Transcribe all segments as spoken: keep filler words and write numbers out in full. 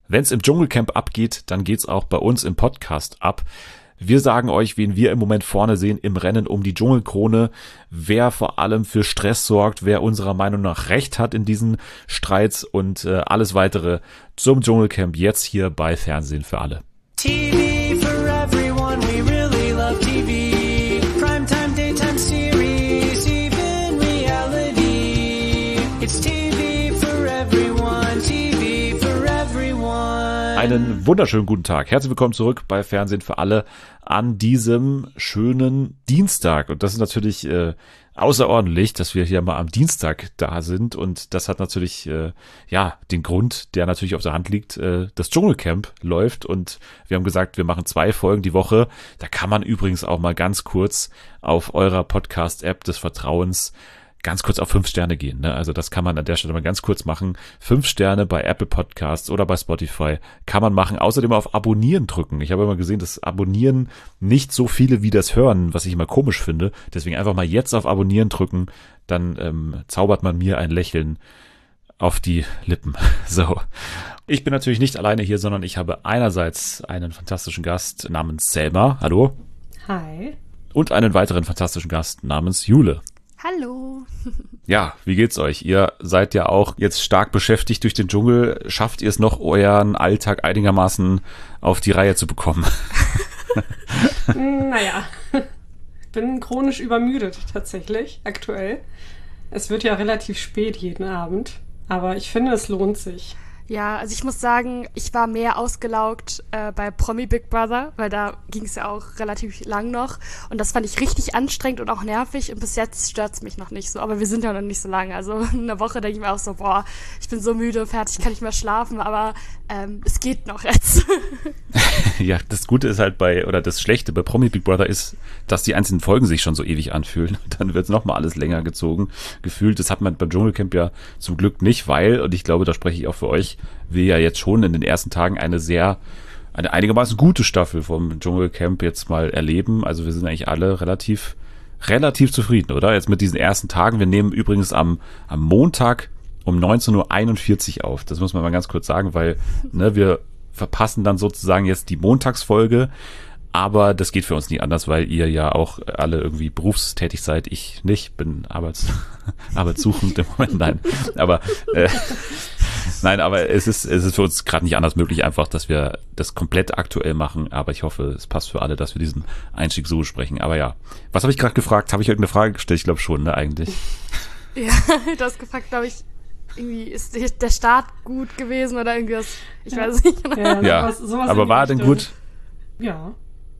Wenn es im Dschungelcamp abgeht, dann geht's auch bei uns im Podcast ab. Wir sagen euch, wen wir im Moment vorne sehen im Rennen um die Dschungelkrone, wer vor allem für Stress sorgt, wer unserer Meinung nach Recht hat in diesen Streits und äh, alles weitere zum Dschungelcamp jetzt hier bei Fernsehen für alle. T V for everyone, we really love T V. Primetime, daytime series, even reality. It's T V for everyone, T V for everyone. Einen wunderschönen guten Tag. Herzlich willkommen zurück bei Fernsehen für alle an diesem schönen Dienstag. Und das ist natürlich äh, außerordentlich, dass wir hier mal am Dienstag da sind. Und das hat natürlich äh, ja den Grund, der natürlich auf der Hand liegt. Äh, das Dschungelcamp läuft und wir haben gesagt, wir machen zwei Folgen die Woche. Da kann man übrigens auch mal ganz kurz auf eurer Podcast-App des Vertrauens ganz kurz auf fünf Sterne gehen, ne? Also das kann man an der Stelle mal ganz kurz machen. Fünf Sterne bei Apple Podcasts oder bei Spotify kann man machen. Außerdem auf Abonnieren drücken. Ich habe immer gesehen, dass Abonnieren nicht so viele wie das Hören, was ich immer komisch finde. Deswegen einfach mal jetzt auf Abonnieren drücken. Dann ähm, zaubert man mir ein Lächeln auf die Lippen. So. Ich bin natürlich nicht alleine hier, sondern ich habe einerseits einen fantastischen Gast namens Selma. Hallo. Hi. Und einen weiteren fantastischen Gast namens Jule. Hallo. Ja, wie geht's euch? Ihr seid ja auch jetzt stark beschäftigt durch den Dschungel. Schafft ihr es noch, euren Alltag einigermaßen auf die Reihe zu bekommen? Naja, ich bin chronisch übermüdet tatsächlich, aktuell. Es wird ja relativ spät jeden Abend, aber ich finde, es lohnt sich. Ja, also ich muss sagen, ich war mehr ausgelaugt äh, bei Promi Big Brother, weil da ging es ja auch relativ lang noch und das fand ich richtig anstrengend und auch nervig und bis jetzt stört's mich noch nicht so, aber wir sind ja noch nicht so lange, also in einer Woche denke ich mir auch so, boah, ich bin so müde, fertig, kann nicht mehr schlafen, aber ähm, es geht noch jetzt. Ja, das Gute ist halt bei, oder das Schlechte bei Promi Big Brother ist, dass die einzelnen Folgen sich schon so ewig anfühlen. Dann wird's nochmal alles länger gezogen, gefühlt. Das hat man beim Dschungelcamp ja zum Glück nicht, weil, und ich glaube, da spreche ich auch für euch, wir ja jetzt schon in den ersten Tagen eine sehr, eine einigermaßen gute Staffel vom Dschungelcamp jetzt mal erleben. Also wir sind eigentlich alle relativ, relativ zufrieden, oder? Jetzt mit diesen ersten Tagen. Wir nehmen übrigens am, am Montag um neunzehn Uhr einundvierzig auf. Das muss man mal ganz kurz sagen, weil ne, wir verpassen dann sozusagen jetzt die Montagsfolge. Aber das geht für uns nie anders, weil ihr ja auch alle irgendwie berufstätig seid. Ich nicht, bin arbeits, arbeitssuchend im Moment. Nein, aber äh, nein, aber es ist es ist für uns gerade nicht anders möglich, einfach, dass wir das komplett aktuell machen. Aber ich hoffe, es passt für alle, dass wir diesen Einstieg so sprechen. Aber ja, was habe ich gerade gefragt? Habe ich irgendeine Frage gestellt? Ich glaube schon, ne, eigentlich. Ja, du hast gefragt, glaube ich, irgendwie ist der Start gut gewesen oder irgendwas. Ich weiß es nicht. Ja, ja. sowas, sowas aber war er denn gut? Ja.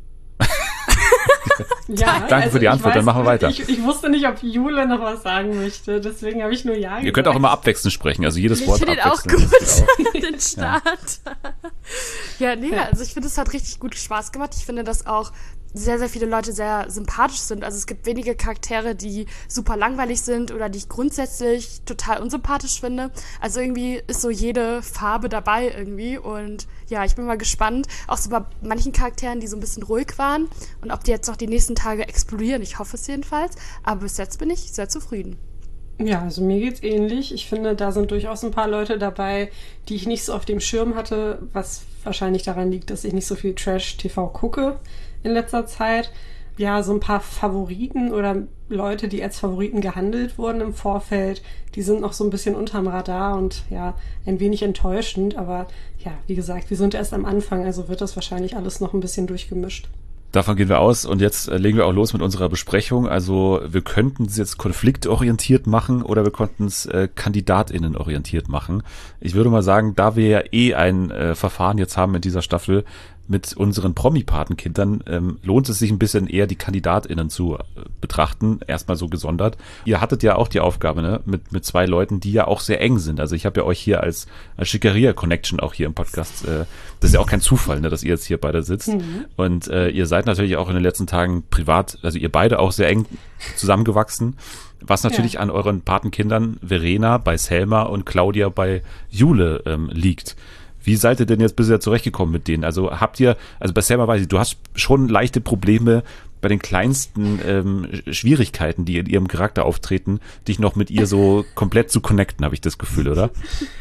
Ja, danke also für die Antwort, weiß, dann machen wir weiter. Ich, ich wusste nicht, ob Jule noch was sagen möchte, deswegen habe ich nur Ja gesagt. Ihr könnt auch immer abwechselnd sprechen, also jedes ich Wort abwechselnd. abwechselnd. Ich finde auch gut, auch. den Start. Ja, ja nee, ja. Also ich finde, es hat richtig gut Spaß gemacht. Ich finde, dass auch sehr, sehr viele Leute sehr sympathisch sind. Also es gibt wenige Charaktere, die super langweilig sind oder die ich grundsätzlich total unsympathisch finde. Also irgendwie ist so jede Farbe dabei irgendwie und ja, ich bin mal gespannt, auch so bei manchen Charakteren, die so ein bisschen ruhig waren und ob die jetzt noch die nächsten Tage explodieren. Ich hoffe es jedenfalls, aber bis jetzt bin ich sehr zufrieden. Ja, also mir geht's ähnlich. Ich finde, da sind durchaus ein paar Leute dabei, die ich nicht so auf dem Schirm hatte, was wahrscheinlich daran liegt, dass ich nicht so viel Trash-T V gucke in letzter Zeit. Ja, so ein paar Favoriten oder Leute, die als Favoriten gehandelt wurden im Vorfeld, die sind noch so ein bisschen unterm Radar und ja, ein wenig enttäuschend. Aber ja, wie gesagt, wir sind erst am Anfang, also wird das wahrscheinlich alles noch ein bisschen durchgemischt. Davon gehen wir aus und jetzt äh, legen wir auch los mit unserer Besprechung. Also wir könnten es jetzt konfliktorientiert machen oder wir konnten es äh, KandidatInnen-orientiert machen. Ich würde mal sagen, da wir ja eh ein äh, Verfahren jetzt haben in dieser Staffel mit unseren Promi-Patenkindern, ähm, lohnt es sich ein bisschen eher die KandidatInnen zu äh, betrachten, erstmal so gesondert. Ihr hattet ja auch die Aufgabe, ne, mit mit zwei Leuten, die ja auch sehr eng sind. Also ich habe ja euch hier als, als Schickeria-Connection auch hier im Podcast, äh, das ist ja auch kein Zufall, ne, dass ihr jetzt hier beide sitzt. Mhm. Und äh, ihr seid natürlich auch in den letzten Tagen privat, also ihr beide auch sehr eng zusammengewachsen. Was natürlich ja an euren Patenkindern Verena bei Selma und Claudia bei Jule ähm, liegt. Wie seid ihr denn jetzt bisher zurechtgekommen mit denen? Also habt ihr, also bei Selma weiß ich, du hast schon leichte Probleme bei den kleinsten ähm, Schwierigkeiten, die in ihrem Charakter auftreten, dich noch mit ihr so komplett zu connecten, habe ich das Gefühl, oder?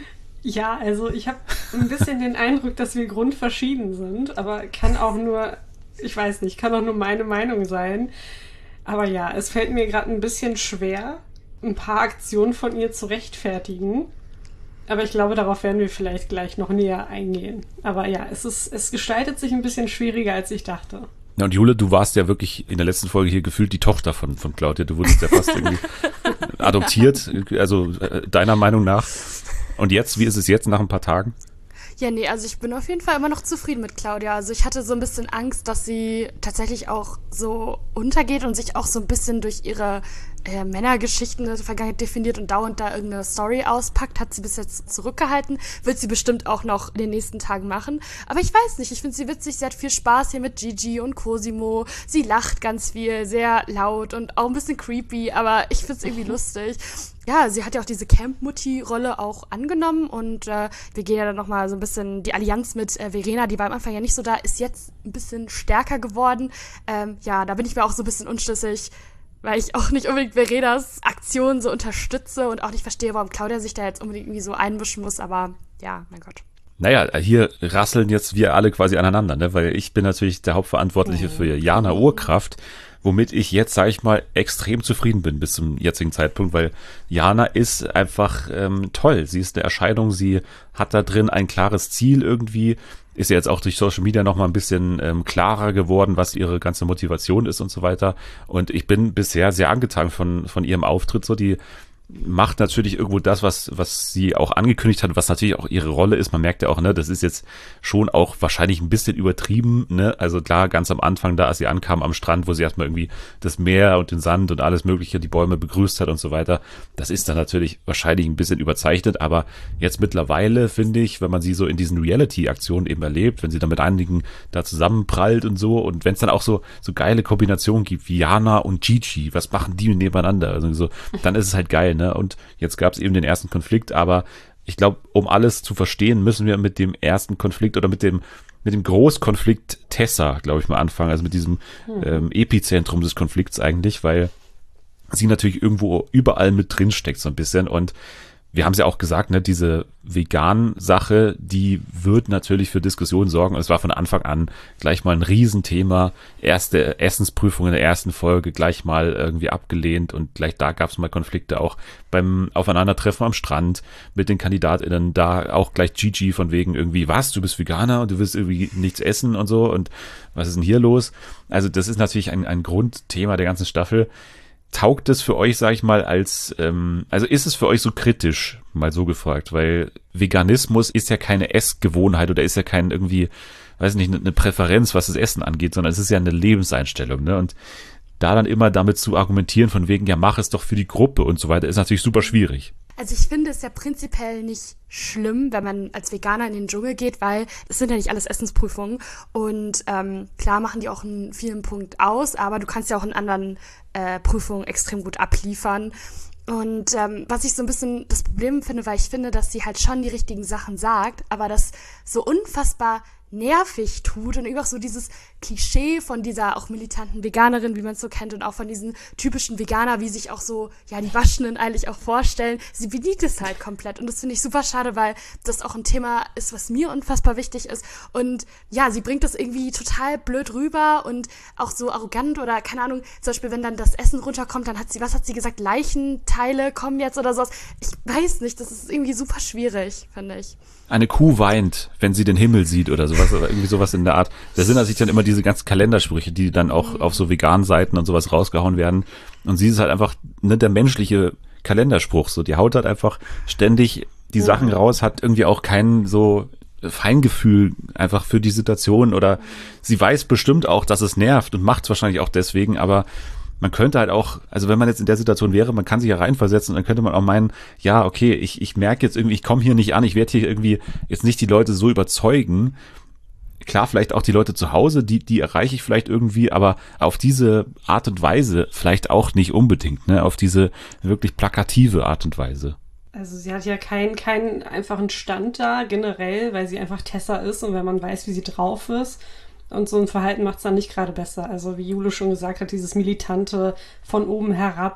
Ja, also ich habe ein bisschen den Eindruck, dass wir grundverschieden sind, aber kann auch nur, ich weiß nicht, kann auch nur meine Meinung sein. Aber ja, es fällt mir gerade ein bisschen schwer, ein paar Aktionen von ihr zu rechtfertigen. Aber ich glaube, darauf werden wir vielleicht gleich noch näher eingehen. Aber ja, es ist, es gestaltet sich ein bisschen schwieriger, als ich dachte. Ja, und Jule, du warst ja wirklich in der letzten Folge hier gefühlt die Tochter von, von Claudia. Du wurdest ja fast irgendwie adoptiert, also äh, deiner Meinung nach. Und jetzt, wie ist es jetzt nach ein paar Tagen? Ja, nee, also ich bin auf jeden Fall immer noch zufrieden mit Claudia. Also ich hatte so ein bisschen Angst, dass sie tatsächlich auch so untergeht und sich auch so ein bisschen durch ihre äh, Männergeschichten der Vergangenheit definiert und dauernd da irgendeine Story auspackt. Hat sie bis jetzt zurückgehalten. Wird sie bestimmt auch noch in den nächsten Tagen machen. Aber ich weiß nicht, ich finde sie witzig. Sie hat viel Spaß hier mit Gigi und Cosimo. Sie lacht ganz viel, sehr laut und auch ein bisschen creepy, aber ich finde es irgendwie lustig. Ja, sie hat ja auch diese Camp-Mutti-Rolle auch angenommen und äh, wir gehen ja dann nochmal so ein bisschen, die Allianz mit äh, Verena, die war am Anfang ja nicht so da, ist jetzt ein bisschen stärker geworden. Ähm, ja, da bin ich mir auch so ein bisschen unschlüssig, weil ich auch nicht unbedingt Verenas Aktion so unterstütze und auch nicht verstehe, warum Claudia sich da jetzt unbedingt irgendwie so einmischen muss, aber ja, mein Gott. Naja, hier rasseln jetzt wir alle quasi aneinander, ne? Weil ich bin natürlich der Hauptverantwortliche oh. für Jana Urkraft, womit ich jetzt, sage ich mal, extrem zufrieden bin bis zum jetzigen Zeitpunkt, weil Jana ist einfach ähm, toll. Sie ist eine Erscheinung, sie hat da drin ein klares Ziel irgendwie, ist ja jetzt auch durch Social Media noch mal ein bisschen ähm, klarer geworden, was ihre ganze Motivation ist und so weiter. Und ich bin bisher sehr angetan von von ihrem Auftritt, so die macht natürlich irgendwo das, was was sie auch angekündigt hat, was natürlich auch ihre Rolle ist. Man merkt ja auch, ne, das ist jetzt schon auch wahrscheinlich ein bisschen übertrieben, ne? Also klar, ganz am Anfang da, als sie ankam am Strand, wo sie erstmal irgendwie das Meer und den Sand und alles mögliche, die Bäume begrüßt hat und so weiter. Das ist dann natürlich wahrscheinlich ein bisschen überzeichnet, aber jetzt mittlerweile finde ich, wenn man sie so in diesen Reality-Aktionen eben erlebt, wenn sie dann mit einigen da zusammenprallt und so und wenn es dann auch so so geile Kombinationen gibt wie Jana und Gigi, was machen die nebeneinander? Also so, dann ist es halt geil. Ne? Und jetzt gab es eben den ersten Konflikt, aber ich glaube, um alles zu verstehen, müssen wir mit dem ersten Konflikt oder mit dem mit dem Großkonflikt Tessa, glaube ich, mal anfangen, also mit diesem hm. ähm, Epizentrum des Konflikts eigentlich, weil sie natürlich irgendwo überall mit drin steckt so ein bisschen und wir haben es ja auch gesagt, ne, diese Vegan-Sache, die wird natürlich für Diskussionen sorgen. Und es war von Anfang an gleich mal ein Riesenthema. Erste Essensprüfung in der ersten Folge gleich mal irgendwie abgelehnt und gleich da gab es mal Konflikte auch beim Aufeinandertreffen am Strand mit den KandidatInnen. Da auch gleich Gigi von wegen irgendwie, was, du bist Veganer und du willst irgendwie nichts essen und so und was ist denn hier los? Also das ist natürlich ein, ein Grundthema der ganzen Staffel. Taugt es für euch, sag ich mal, als, ähm, also ist es für euch so kritisch, mal so gefragt, weil Veganismus ist ja keine Essgewohnheit oder ist ja kein irgendwie, weiß nicht, eine Präferenz, was das Essen angeht, sondern es ist ja eine Lebenseinstellung, ne, und da dann immer damit zu argumentieren von wegen, ja, mach es doch für die Gruppe und so weiter, ist natürlich super schwierig. Also ich finde es ja prinzipiell nicht schlimm, wenn man als Veganer in den Dschungel geht, weil es sind ja nicht alles Essensprüfungen und ähm, klar machen die auch einen vielen Punkt aus, aber du kannst ja auch in anderen äh, Prüfungen extrem gut abliefern. Und ähm, was ich so ein bisschen das Problem finde, weil ich finde, dass sie halt schon die richtigen Sachen sagt, aber das so unfassbar nervig tut und irgendwie auch so dieses Klischee von dieser auch militanten Veganerin, wie man es so kennt und auch von diesen typischen Veganer, wie sich auch so, ja, die Waschenden eigentlich auch vorstellen. Sie bedient es halt komplett und das finde ich super schade, weil das auch ein Thema ist, was mir unfassbar wichtig ist und ja, sie bringt das irgendwie total blöd rüber und auch so arrogant oder keine Ahnung, zum Beispiel, wenn dann das Essen runterkommt, dann hat sie, was hat sie gesagt, Leichenteile kommen jetzt oder sowas. Ich weiß nicht, das ist irgendwie super schwierig, finde ich. Eine Kuh weint, wenn sie den Himmel sieht oder sowas, oder irgendwie sowas in der Art. Da sind natürlich dann immer diese ganzen Kalendersprüche, die dann auch mhm. auf so veganen Seiten und sowas rausgehauen werden. Und sie ist halt einfach, ne, der menschliche Kalenderspruch, so, die haut halt einfach ständig die mhm. Sachen raus, hat irgendwie auch kein so Feingefühl einfach für die Situation oder sie weiß bestimmt auch, dass es nervt und macht es wahrscheinlich auch deswegen, aber man könnte halt auch, also wenn man jetzt in der Situation wäre, man kann sich ja reinversetzen und dann könnte man auch meinen, ja, okay, ich ich merke jetzt irgendwie, ich komme hier nicht an, ich werde hier irgendwie jetzt nicht die Leute so überzeugen. Klar, vielleicht auch die Leute zu Hause, die die erreiche ich vielleicht irgendwie, aber auf diese Art und Weise vielleicht auch nicht unbedingt, ne, auf diese wirklich plakative Art und Weise. Also sie hat ja keinen keinen einfachen Stand da generell, weil sie einfach Tessa ist und wenn man weiß, wie sie drauf ist. Und so ein Verhalten macht es dann nicht gerade besser. Also wie Jule schon gesagt hat, dieses Militante von oben herab,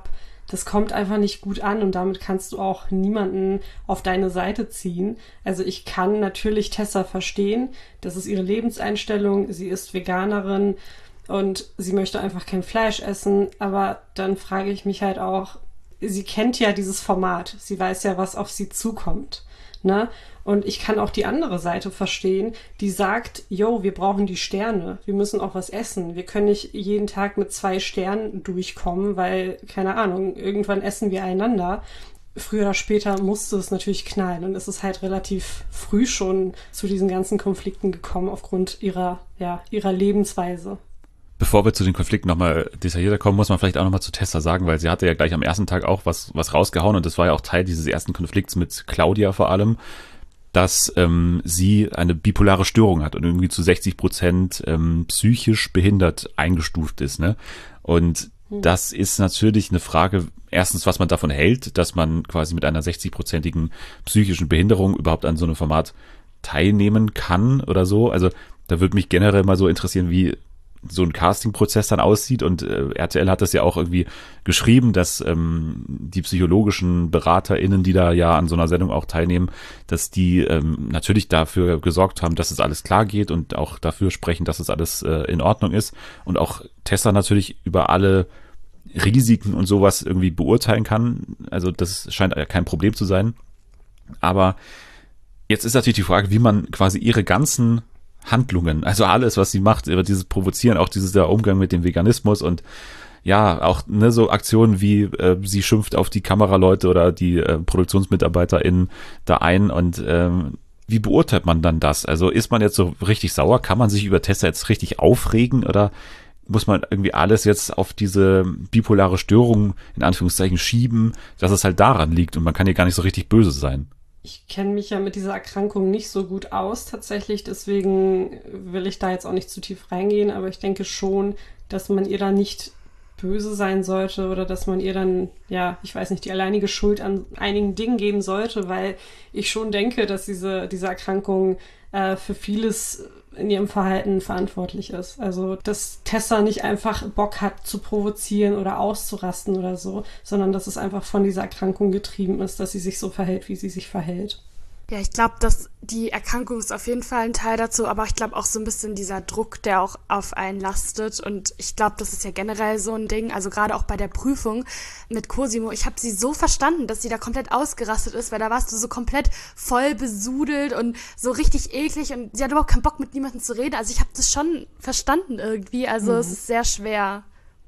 das kommt einfach nicht gut an und damit kannst du auch niemanden auf deine Seite ziehen. Also ich kann natürlich Tessa verstehen, das ist ihre Lebenseinstellung, sie ist Veganerin und sie möchte einfach kein Fleisch essen, aber dann frage ich mich halt auch, sie kennt ja dieses Format, sie weiß ja, was auf sie zukommt, ne? Und ich kann auch die andere Seite verstehen, die sagt, yo, wir brauchen die Sterne, wir müssen auch was essen. Wir können nicht jeden Tag mit zwei Sternen durchkommen, weil, keine Ahnung, irgendwann essen wir einander. Früher oder später musste es natürlich knallen und es ist halt relativ früh schon zu diesen ganzen Konflikten gekommen aufgrund ihrer, ja, ihrer Lebensweise. Bevor wir zu den Konflikten nochmal detaillierter kommen, muss man vielleicht auch nochmal zu Tessa sagen, weil sie hatte ja gleich am ersten Tag auch was, was rausgehauen und das war ja auch Teil dieses ersten Konflikts mit Claudia vor allem, dass ähm, sie eine bipolare Störung hat und irgendwie zu sechzig Prozent ähm, psychisch behindert eingestuft ist, ne? Und hm. das ist natürlich eine Frage, erstens, was man davon hält, dass man quasi mit einer sechzig-prozentigen psychischen Behinderung überhaupt an so einem Format teilnehmen kann oder so. Also da würde mich generell mal so interessieren, wie so ein Casting-Prozess dann aussieht und äh, R T L hat das ja auch irgendwie geschrieben, dass ähm, die psychologischen BeraterInnen, die da ja an so einer Sendung auch teilnehmen, dass die ähm, natürlich dafür gesorgt haben, dass es alles klar geht und auch dafür sprechen, dass es alles äh, in Ordnung ist und auch Tessa natürlich über alle Risiken und sowas irgendwie beurteilen kann. Also das scheint ja kein Problem zu sein. Aber jetzt ist natürlich die Frage, wie man quasi ihre ganzen Handlungen, also alles, was sie macht, über dieses Provozieren, auch dieses der Umgang mit dem Veganismus und ja, auch ne, so Aktionen wie äh, sie schimpft auf die Kameraleute oder die äh, ProduktionsmitarbeiterInnen da ein und ähm, wie beurteilt man dann das? Also ist man jetzt so richtig sauer? Kann man sich über Tessa jetzt richtig aufregen oder muss man irgendwie alles jetzt auf diese bipolare Störung in Anführungszeichen schieben, dass es halt daran liegt und man kann hier gar nicht so richtig böse sein? Ich kenne mich ja mit dieser Erkrankung nicht so gut aus tatsächlich, deswegen will ich da jetzt auch nicht zu tief reingehen, aber ich denke schon, dass man ihr da nicht böse sein sollte oder dass man ihr dann, ja, ich weiß nicht, die alleinige Schuld an einigen Dingen geben sollte, weil ich schon denke, dass diese, diese Erkrankung äh, für vieles in ihrem Verhalten verantwortlich ist. Also, dass Tessa nicht einfach Bock hat zu provozieren oder auszurasten oder so, sondern dass es einfach von dieser Erkrankung getrieben ist, dass sie sich so verhält, wie sie sich verhält. Ja, ich glaube, dass die Erkrankung ist auf jeden Fall ein Teil dazu, aber ich glaube auch so ein bisschen dieser Druck, der auch auf einen lastet und ich glaube, das ist ja generell so ein Ding, also gerade auch bei der Prüfung mit Cosimo, ich habe sie so verstanden, dass sie da komplett ausgerastet ist, weil da warst du so komplett voll besudelt und so richtig eklig und sie hat überhaupt keinen Bock mit niemandem zu reden, also ich habe das schon verstanden irgendwie, also mhm. es ist sehr schwer.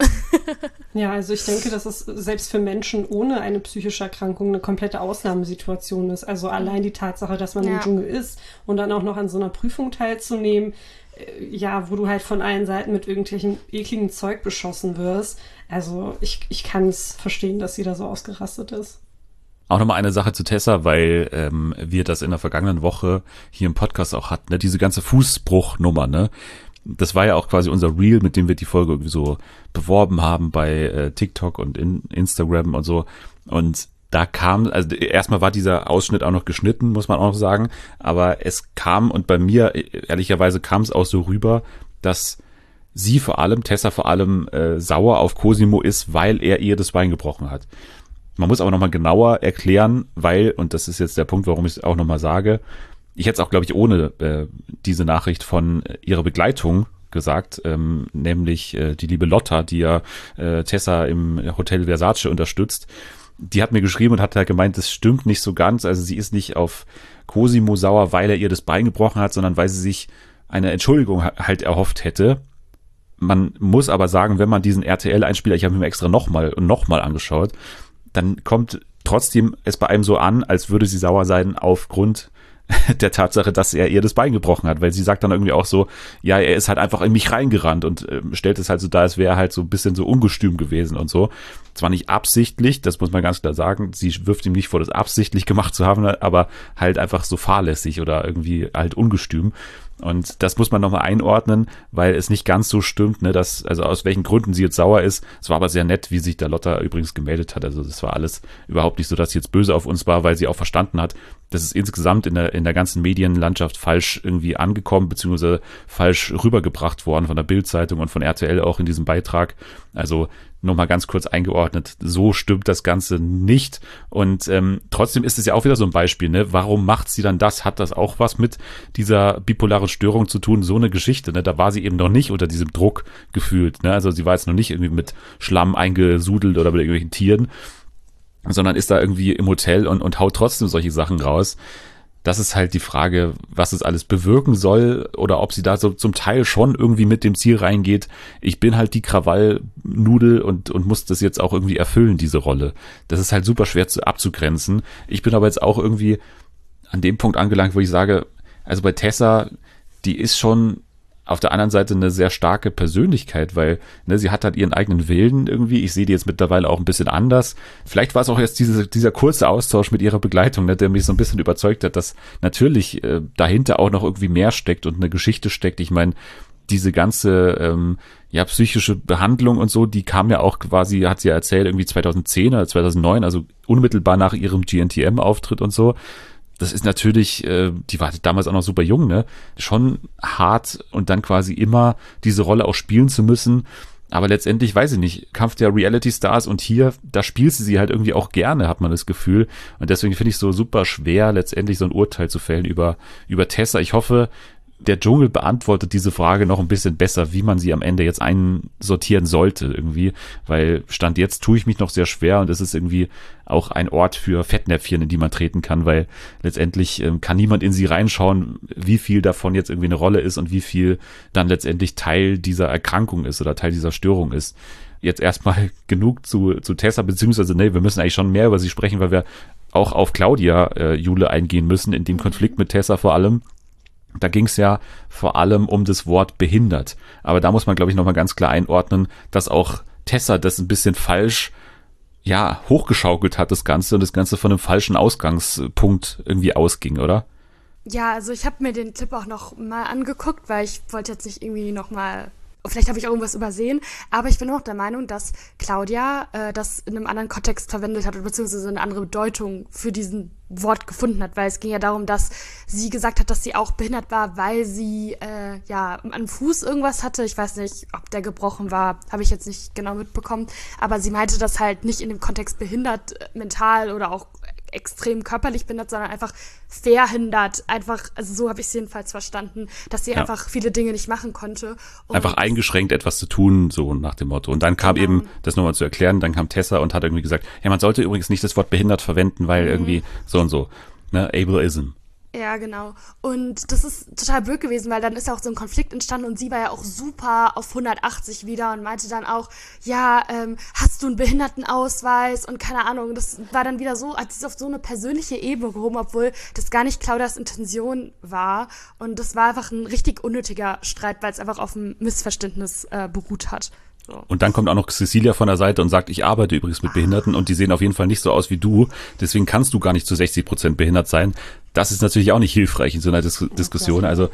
Ja, also ich denke, dass es selbst für Menschen ohne eine psychische Erkrankung eine komplette Ausnahmesituation ist. Also allein die Tatsache, dass man ja. im Dschungel ist und dann auch noch an so einer Prüfung teilzunehmen, ja, wo du halt von allen Seiten mit irgendwelchen ekligen Zeug beschossen wirst. Also ich, ich kann es verstehen, dass sie da so ausgerastet ist. Auch nochmal eine Sache zu Tessa, weil ähm, wir das in der vergangenen Woche hier im Podcast auch hatten, ne? Diese ganze Fußbruchnummer, ne? Das war ja auch quasi unser Reel, mit dem wir die Folge irgendwie so beworben haben bei äh, TikTok und in Instagram und so. Und da kam, also erstmal war dieser Ausschnitt auch noch geschnitten, muss man auch noch sagen. Aber es kam, und bei mir, ehrlicherweise kam es auch so rüber, dass sie vor allem, Tessa vor allem äh, sauer auf Cosimo ist, weil er ihr das Bein gebrochen hat. Man muss aber nochmal genauer erklären, weil, und das ist jetzt der Punkt, warum ich es auch nochmal sage, ich hätte es auch, glaube ich, ohne äh, diese Nachricht von äh, ihrer Begleitung gesagt, ähm, nämlich äh, die liebe Lotta, die ja äh, Tessa im Hotel Versace unterstützt. Die hat mir geschrieben und hat halt gemeint, das stimmt nicht so ganz. Also sie ist nicht auf Cosimo sauer, weil er ihr das Bein gebrochen hat, sondern weil sie sich eine Entschuldigung ha- halt erhofft hätte. Man muss aber sagen, wenn man diesen R T L-Einspieler, ich habe mir extra nochmal und nochmal angeschaut, dann kommt trotzdem es bei einem so an, als würde sie sauer sein aufgrund der Tatsache, dass er ihr das Bein gebrochen hat, weil sie sagt dann irgendwie auch so, ja, er ist halt einfach in mich reingerannt und äh, stellt es halt so dar, als wäre er halt so ein bisschen so ungestüm gewesen und so. Zwar nicht absichtlich, das muss man ganz klar sagen, sie wirft ihm nicht vor, das absichtlich gemacht zu haben, aber halt einfach so fahrlässig oder irgendwie halt ungestüm. Und das muss man nochmal einordnen, weil es nicht ganz so stimmt, ne, dass, also aus welchen Gründen sie jetzt sauer ist. Es war aber sehr nett, wie sich da Lotta übrigens gemeldet hat. Also das war alles überhaupt nicht so, dass sie jetzt böse auf uns war, weil sie auch verstanden hat, dass es insgesamt in der, in der ganzen Medienlandschaft falsch irgendwie angekommen, beziehungsweise falsch rübergebracht worden von der Bild-Zeitung und von R T L auch in diesem Beitrag. Also nochmal ganz kurz eingeordnet, so stimmt das Ganze nicht. Und ähm, trotzdem ist es ja auch wieder so ein Beispiel, ne? Warum macht sie dann das? Hat das auch was mit dieser bipolaren Störung zu tun? So eine Geschichte, ne? Da war sie eben noch nicht unter diesem Druck gefühlt, ne? Also sie war jetzt noch nicht irgendwie mit Schlamm eingesudelt oder mit irgendwelchen Tieren, sondern ist da irgendwie im Hotel und, und haut trotzdem solche Sachen raus. Das ist halt die Frage, was es alles bewirken soll oder ob sie da so zum Teil schon irgendwie mit dem Ziel reingeht. Ich bin halt die Krawallnudel und, und muss das jetzt auch irgendwie erfüllen, diese Rolle. Das ist halt super schwer zu, abzugrenzen. Ich bin aber jetzt auch irgendwie an dem Punkt angelangt, wo ich sage, also bei Tessa, die ist schon auf der anderen Seite eine sehr starke Persönlichkeit, weil ne, sie hat halt ihren eigenen Willen irgendwie. Ich sehe die jetzt mittlerweile auch ein bisschen anders. Vielleicht war es auch jetzt diese, dieser kurze Austausch mit ihrer Begleitung, ne, der mich so ein bisschen überzeugt hat, dass natürlich äh, dahinter auch noch irgendwie mehr steckt und eine Geschichte steckt. Ich meine, diese ganze ähm, ja psychische Behandlung und so, die kam ja auch quasi, hat sie ja erzählt, irgendwie zweitausendzehn oder zweitausendneun, also unmittelbar nach ihrem G N T M-Auftritt und so. Das ist natürlich, äh, die war damals auch noch super jung, ne? Schon hart und dann quasi immer diese Rolle auch spielen zu müssen. Aber letztendlich, weiß ich nicht, Kampf der Reality-Stars und hier, da spielt sie sie halt irgendwie auch gerne, hat man das Gefühl. Und deswegen finde ich es so super schwer, letztendlich so ein Urteil zu fällen über, über Tessa. Ich hoffe, der Dschungel beantwortet diese Frage noch ein bisschen besser, wie man sie am Ende jetzt einsortieren sollte irgendwie, weil Stand jetzt tue ich mich noch sehr schwer und es ist irgendwie auch ein Ort für Fettnäpfchen, in die man treten kann, weil letztendlich ähm, kann niemand in sie reinschauen, wie viel davon jetzt irgendwie eine Rolle ist und wie viel dann letztendlich Teil dieser Erkrankung ist oder Teil dieser Störung ist. Jetzt erstmal genug zu, zu Tessa, beziehungsweise nee, wir müssen eigentlich schon mehr über sie sprechen, weil wir auch auf Claudia äh, Jule eingehen müssen, in dem Konflikt mit Tessa vor allem. Da ging es ja vor allem um das Wort behindert. Aber da muss man, glaube ich, nochmal ganz klar einordnen, dass auch Tessa das ein bisschen falsch, ja, hochgeschaukelt hat, das Ganze, und das Ganze von einem falschen Ausgangspunkt irgendwie ausging, oder? Ja, also ich habe mir den Clip auch noch mal angeguckt, weil ich wollte jetzt nicht irgendwie noch mal, vielleicht habe ich auch irgendwas übersehen, aber ich bin auch der Meinung, dass Claudia äh, das in einem anderen Kontext verwendet hat, beziehungsweise eine andere Bedeutung für diesen Wort gefunden hat, weil es ging ja darum, dass sie gesagt hat, dass sie auch behindert war, weil sie äh, ja am Fuß irgendwas hatte. Ich weiß nicht, ob der gebrochen war, habe ich jetzt nicht genau mitbekommen, aber sie meinte das halt nicht in dem Kontext behindert, mental oder auch extrem körperlich behindert, sondern einfach verhindert. Einfach, also so habe ich es jedenfalls verstanden, dass sie ja. einfach viele Dinge nicht machen konnte. Und einfach eingeschränkt etwas zu tun, so nach dem Motto. Und dann kam genau. eben, das nochmal zu erklären, dann kam Tessa und hat irgendwie gesagt, ja, man sollte übrigens nicht das Wort behindert verwenden, weil mhm. irgendwie so und so, ne, Ableism. Ja, genau. Und das ist total blöd gewesen, weil dann ist ja auch so ein Konflikt entstanden und sie war ja auch super auf hundertachtzig wieder und meinte dann auch, ja, ähm, hast du einen Behindertenausweis und keine Ahnung. Das war dann wieder so, hat sie es auf so eine persönliche Ebene gehoben, obwohl das gar nicht Claudias Intention war. Und das war einfach ein richtig unnötiger Streit, weil es einfach auf einem Missverständnis äh, beruht hat. So. Und dann kommt auch noch Cecilia von der Seite und sagt, ich arbeite übrigens mit Behinderten und die sehen auf jeden Fall nicht so aus wie du, deswegen kannst du gar nicht zu sechzig Prozent behindert sein. Das ist natürlich auch nicht hilfreich in so einer Dis- Diskussion. Also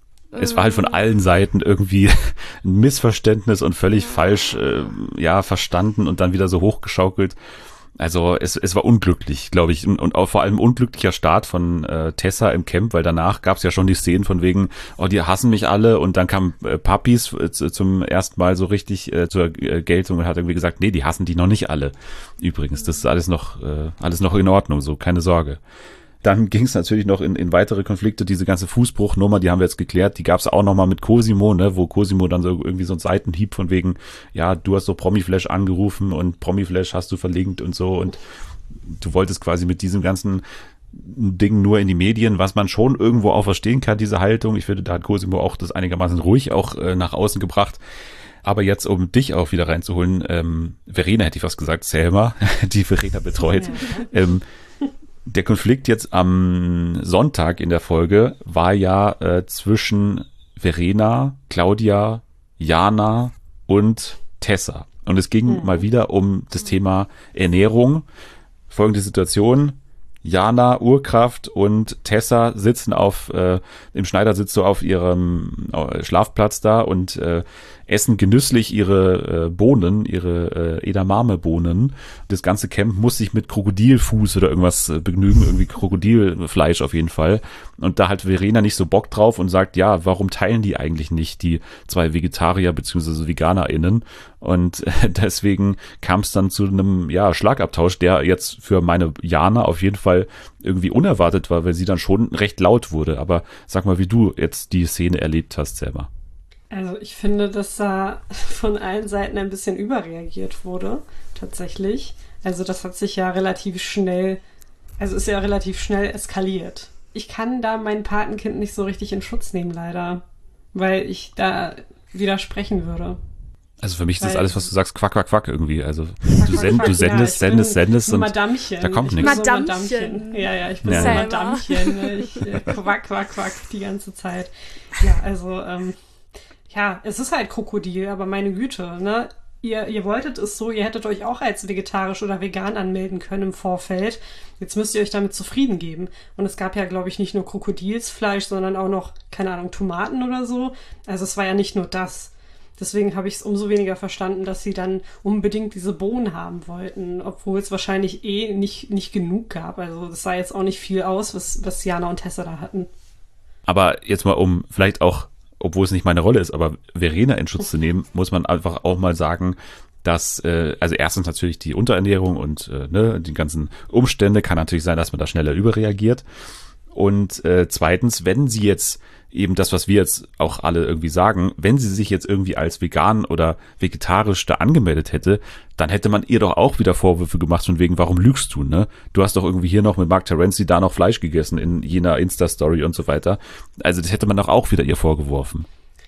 es war halt von allen Seiten irgendwie ein Missverständnis und völlig falsch äh, ja verstanden und dann wieder so hochgeschaukelt. Also es, es war unglücklich, glaube ich, und auch vor allem unglücklicher Start von äh, Tessa im Camp, weil danach gab es ja schon die Szenen von wegen, oh, die hassen mich alle, und dann kam äh, Papis äh, zum ersten Mal so richtig äh, zur äh, Geltung und hat irgendwie gesagt, nee, die hassen die noch nicht alle. Übrigens, das ist alles noch äh, alles noch in Ordnung, so, keine Sorge. Dann ging es natürlich noch in, in weitere Konflikte, diese ganze Fußbruchnummer, die haben wir jetzt geklärt, die gab es auch nochmal mit Cosimo, ne, wo Cosimo dann so irgendwie so ein Seitenhieb von wegen, ja, du hast so Promiflash angerufen und Promiflash hast du verlinkt und so, und du wolltest quasi mit diesem ganzen Ding nur in die Medien, was man schon irgendwo auch verstehen kann, diese Haltung. Ich finde, da hat Cosimo auch das einigermaßen ruhig auch äh, nach außen gebracht. Aber jetzt, um dich auch wieder reinzuholen, ähm, Verena hätte ich was gesagt, Selma, die Verena betreut, ja. ähm, Der Konflikt jetzt am Sonntag in der Folge war ja äh, zwischen Verena, Claudia, Jana und Tessa. Und es ging mhm. mal wieder um das Thema Ernährung. Folgende Situation: Jana, Urkraft und Tessa sitzen auf, äh, im Schneidersitz so auf ihrem äh, Schlafplatz da und äh, essen genüsslich ihre äh, Bohnen, ihre äh, Edamame-Bohnen. Das ganze Camp muss sich mit Krokodilfuß oder irgendwas äh, begnügen, irgendwie Krokodilfleisch auf jeden Fall. Und da hat Verena nicht so Bock drauf und sagt, ja, warum teilen die eigentlich nicht, die zwei Vegetarier bzw. VeganerInnen? Und äh, deswegen kam es dann zu einem ja, Schlagabtausch, der jetzt für meine Jana auf jeden Fall irgendwie unerwartet war, weil sie dann schon recht laut wurde. Aber sag mal, wie du jetzt die Szene erlebt hast selber. Also ich finde, dass da von allen Seiten ein bisschen überreagiert wurde, tatsächlich. Also das hat sich ja relativ schnell, also ist ja relativ schnell eskaliert. Ich kann da mein Patenkind nicht so richtig in Schutz nehmen, leider, weil ich da widersprechen würde. Also für mich ist Weil- das alles, was du sagst, quack, quack, quack irgendwie. Also Quack, du, quack, send, quack. du sendest, Ja, ich sendest, bin sendest und Madamchen. da kommt Ich bin nichts. so Madamchen. Madamchen. Ja, ja, ich bin Ja. so Selber. Madamchen. Ich äh, quack, quack, quack die ganze Zeit. Ja, also, ähm, ja, es ist halt Krokodil, aber meine Güte, ne? Ihr, ihr wolltet es so, ihr hättet euch auch als vegetarisch oder vegan anmelden können im Vorfeld. Jetzt müsst ihr euch damit zufrieden geben. Und es gab ja, glaube ich, nicht nur Krokodilsfleisch, sondern auch noch, keine Ahnung, Tomaten oder so. Also es war ja nicht nur das. Deswegen habe ich es umso weniger verstanden, dass sie dann unbedingt diese Bohnen haben wollten, obwohl es wahrscheinlich eh nicht, nicht genug gab. Also das sah jetzt auch nicht viel aus, was, was Jana und Tessa da hatten. Aber jetzt mal, um vielleicht auch, obwohl es nicht meine Rolle ist, aber Verena in Schutz zu nehmen, muss man einfach auch mal sagen, dass, äh, also erstens natürlich die Unterernährung und äh, ne, die ganzen Umstände, kann natürlich sein, dass man da schneller überreagiert. Und äh, zweitens, wenn sie jetzt eben das, was wir jetzt auch alle irgendwie sagen, wenn sie sich jetzt irgendwie als vegan oder vegetarisch da angemeldet hätte, dann hätte man ihr doch auch wieder Vorwürfe gemacht von wegen, warum lügst du, ne? Du hast doch irgendwie hier noch mit Mark Terenzi da noch Fleisch gegessen in jener Insta-Story und so weiter. Also das hätte man doch auch wieder ihr vorgeworfen.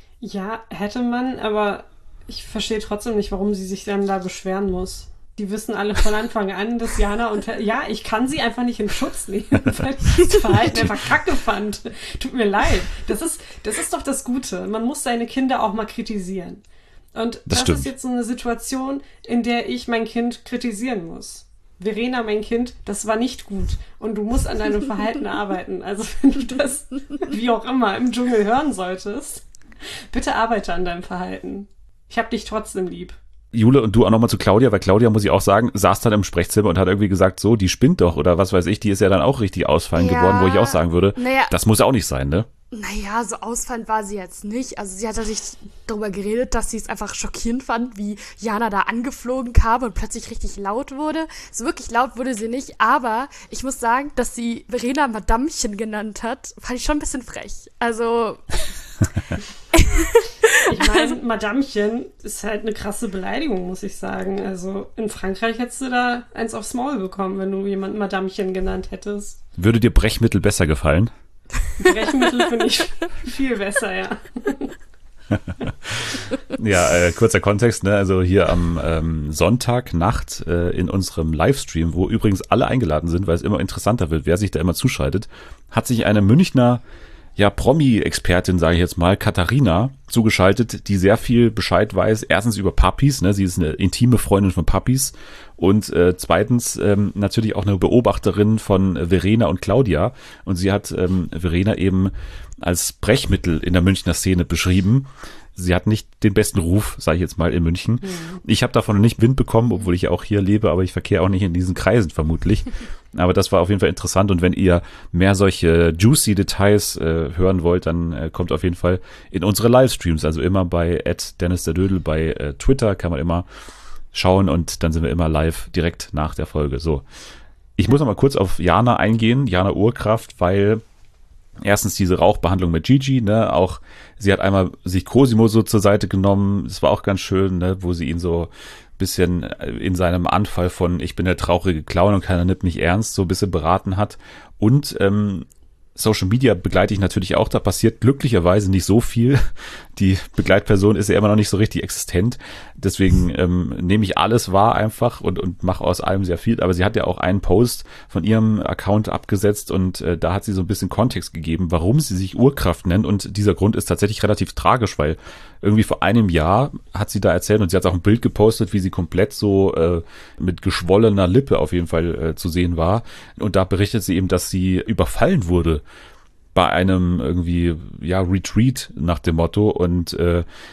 Ja, hätte man, aber ich verstehe trotzdem nicht, warum sie sich dann da beschweren muss. Die wissen alle von Anfang an, dass Jana und... Ja, ich kann sie einfach nicht in Schutz nehmen, weil ich das Verhalten einfach kacke fand. Tut mir leid. Das ist, das ist doch das Gute. Man muss seine Kinder auch mal kritisieren. Und Das das, stimmt. ist jetzt so eine Situation, in der ich mein Kind kritisieren muss. Verena, mein Kind, das war nicht gut. Und du musst an deinem Verhalten arbeiten. Also wenn du das, wie auch immer, im Dschungel hören solltest, bitte arbeite an deinem Verhalten. Ich hab dich trotzdem lieb. Jule, und du auch nochmal zu Claudia, weil Claudia, muss ich auch sagen, saß dann im Sprechzimmer und hat irgendwie gesagt, so, die spinnt doch oder was weiß ich, die ist ja dann auch richtig ausfallend Ja. geworden, wo ich auch sagen würde, Naja. das muss auch nicht sein, ne? Naja, so ausfallend war sie jetzt nicht. Also sie hat sich darüber geredet, dass sie es einfach schockierend fand, wie Jana da angeflogen kam und plötzlich richtig laut wurde. So wirklich laut wurde sie nicht, aber ich muss sagen, dass sie Verena Madamchen genannt hat, fand ich schon ein bisschen frech. Also... Ich meine, Madamchen ist halt eine krasse Beleidigung, muss ich sagen. Also in Frankreich hättest du da eins aufs Maul bekommen, wenn du jemanden Madamchen genannt hättest. Würde dir Brechmittel besser gefallen? Brechmittel finde ich viel besser, ja. Ja, äh, kurzer Kontext, ne? Also hier am ähm, Sonntagnacht äh, in unserem Livestream, wo übrigens alle eingeladen sind, weil es immer interessanter wird, wer sich da immer zuschaltet, hat sich eine Münchner ja, Promi-Expertin, sage ich jetzt mal, Katharina, zugeschaltet, die sehr viel Bescheid weiß. Erstens über Puppies, ne, sie ist eine intime Freundin von Puppies. Und äh, zweitens ähm, natürlich auch eine Beobachterin von Verena und Claudia. Und sie hat ähm, Verena eben als Brechmittel in der Münchner Szene beschrieben. Sie hat nicht den besten Ruf, sage ich jetzt mal, in München. Mhm. Ich habe davon nicht Wind bekommen, obwohl ich ja auch hier lebe, aber ich verkehre auch nicht in diesen Kreisen vermutlich. Aber das war auf jeden Fall interessant. Und wenn ihr mehr solche juicy Details äh, hören wollt, dann äh, kommt auf jeden Fall in unsere Livestreams. Also immer bei at Dennis der Dödel bei äh, Twitter kann man immer schauen und dann sind wir immer live direkt nach der Folge. So, ich muss noch mal kurz auf Jana eingehen, Jana Urkraft, weil erstens diese Rauchbehandlung mit Gigi, ne, auch sie hat einmal sich Cosimo so zur Seite genommen, das war auch ganz schön, ne, wo sie ihn so ein bisschen in seinem Anfall von ich bin der traurige Clown und keiner nimmt mich ernst, so ein bisschen beraten hat. Und ähm, Social Media begleite ich natürlich auch, da passiert glücklicherweise nicht so viel. Die Begleitperson ist ja immer noch nicht so richtig existent. Deswegen ähm, nehme ich alles wahr einfach und, und mache aus allem sehr viel. Aber sie hat ja auch einen Post von ihrem Account abgesetzt und äh, da hat sie so ein bisschen Kontext gegeben, warum sie sich Urkraft nennt. Und dieser Grund ist tatsächlich relativ tragisch, weil irgendwie vor einem Jahr hat sie da erzählt und sie hat auch ein Bild gepostet, wie sie komplett so äh, mit geschwollener Lippe auf jeden Fall äh, zu sehen war. Und da berichtet sie eben, dass sie überfallen wurde bei einem irgendwie, ja, Retreat nach dem Motto und äh,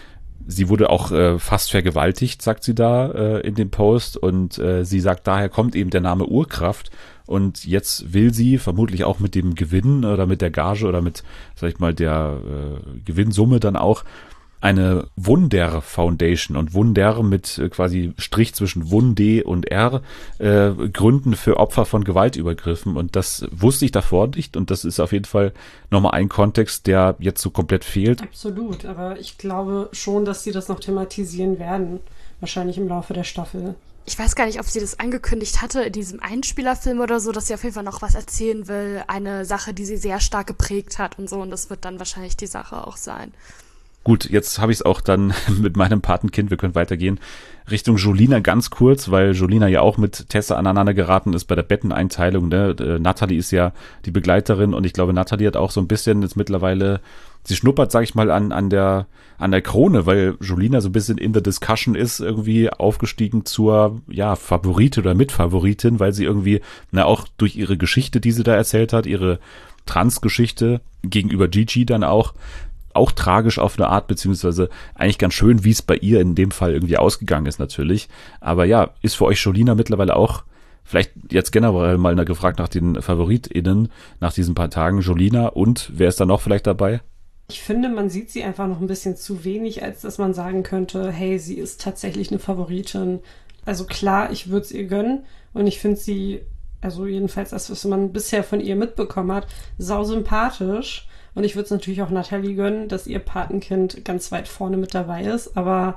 sie wurde auch äh, fast vergewaltigt, sagt sie da äh, in dem Post. Und äh, sie sagt, daher kommt eben der Name Urkraft. Und jetzt will sie vermutlich auch mit dem Gewinn oder mit der Gage oder mit, sag ich mal, der äh, Gewinnsumme dann auch eine Wunder Foundation und Wunder mit äh, quasi Strich zwischen Wunde und R äh, gründen für Opfer von Gewaltübergriffen. Und das wusste ich davor nicht. Und das ist auf jeden Fall nochmal ein Kontext, der jetzt so komplett fehlt. Absolut, aber ich glaube schon, dass sie das noch thematisieren werden. Wahrscheinlich im Laufe der Staffel. Ich weiß gar nicht, ob sie das angekündigt hatte in diesem Einspielerfilm oder so, dass sie auf jeden Fall noch was erzählen will. Eine Sache, die sie sehr stark geprägt hat und so. Und das wird dann wahrscheinlich die Sache auch sein. Gut, jetzt habe ich es auch dann mit meinem Patenkind, wir können weitergehen, Richtung Jolina ganz kurz, weil Jolina ja auch mit Tessa aneinander geraten ist bei der Betteneinteilung. Ne? Äh, Natalie ist ja die Begleiterin und ich glaube, Natalie hat auch so ein bisschen jetzt mittlerweile, sie schnuppert, sag ich mal, an, an der an der Krone, weil Jolina so ein bisschen in der Discussion ist, irgendwie aufgestiegen zur, ja, Favorite oder Mitfavoritin, weil sie irgendwie, na, auch durch ihre Geschichte, die sie da erzählt hat, ihre Trans-Geschichte gegenüber Gigi dann auch, auch tragisch auf eine Art, beziehungsweise eigentlich ganz schön, wie es bei ihr in dem Fall irgendwie ausgegangen ist natürlich. Aber ja, ist für euch Jolina mittlerweile auch, vielleicht jetzt generell mal gefragt nach den FavoritInnen nach diesen paar Tagen, Jolina und wer ist da noch vielleicht dabei? Ich finde, man sieht sie einfach noch ein bisschen zu wenig, als dass man sagen könnte, hey, sie ist tatsächlich eine Favoritin. Also klar, ich würde es ihr gönnen und ich finde sie, also jedenfalls das, was man bisher von ihr mitbekommen hat, sau sympathisch. Und ich würde es natürlich auch Natalie gönnen, dass ihr Patenkind ganz weit vorne mit dabei ist. Aber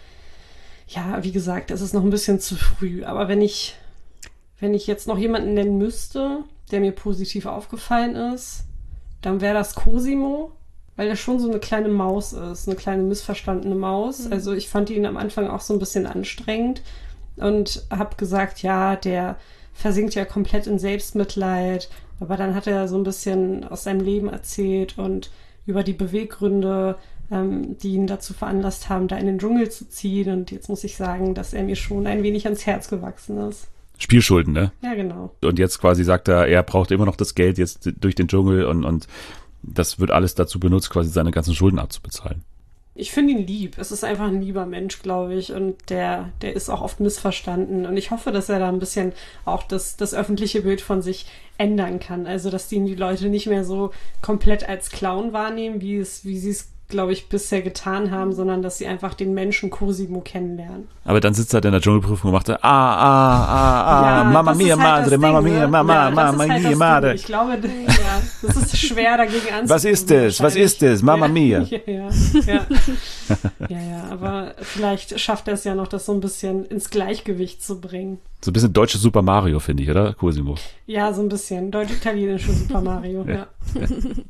ja, wie gesagt, es ist noch ein bisschen zu früh. Aber wenn ich, wenn ich jetzt noch jemanden nennen müsste, der mir positiv aufgefallen ist, dann wäre das Cosimo, weil er schon so eine kleine Maus ist, eine kleine missverstandene Maus. Mhm. Also ich fand ihn am Anfang auch so ein bisschen anstrengend und habe gesagt, ja, der versinkt ja komplett in Selbstmitleid. Aber dann hat er so ein bisschen aus seinem Leben erzählt und über die Beweggründe, ähm, die ihn dazu veranlasst haben, da in den Dschungel zu ziehen. Und jetzt muss ich sagen, dass er mir schon ein wenig ans Herz gewachsen ist. Spielschulden, ne? Ja, genau. Und jetzt quasi sagt er, er braucht immer noch das Geld jetzt durch den Dschungel und, und das wird alles dazu benutzt, quasi seine ganzen Schulden abzubezahlen. Ich finde ihn lieb. Es ist einfach ein lieber Mensch, glaube ich. Und der, der ist auch oft missverstanden. Und ich hoffe, dass er da ein bisschen auch das, das öffentliche Bild von sich ändern kann. Also, dass ihn die Leute nicht mehr so komplett als Clown wahrnehmen, wie es, wie sie es, glaube ich, bisher getan haben, sondern dass sie einfach den Menschen Cosimo kennenlernen. Aber dann sitzt er in der Dschungelprüfung und macht ah, ah, ah, ah, ja, Mama mia, halt madre, Mama Ding, mia, ne? Mama, ja, Mama halt mia, madre. Ich glaube, ja, das ist schwer dagegen anzukommen. Was ist es? Was ist es? Mama ja, mia. Ja, ja, ja. ja, ja, aber vielleicht schafft er es ja noch, das so ein bisschen ins Gleichgewicht zu bringen. So ein bisschen deutsche Super Mario, finde ich, oder, Cosimo? Ja, so ein bisschen. Deutsch-italienische Super Mario, ja. ja.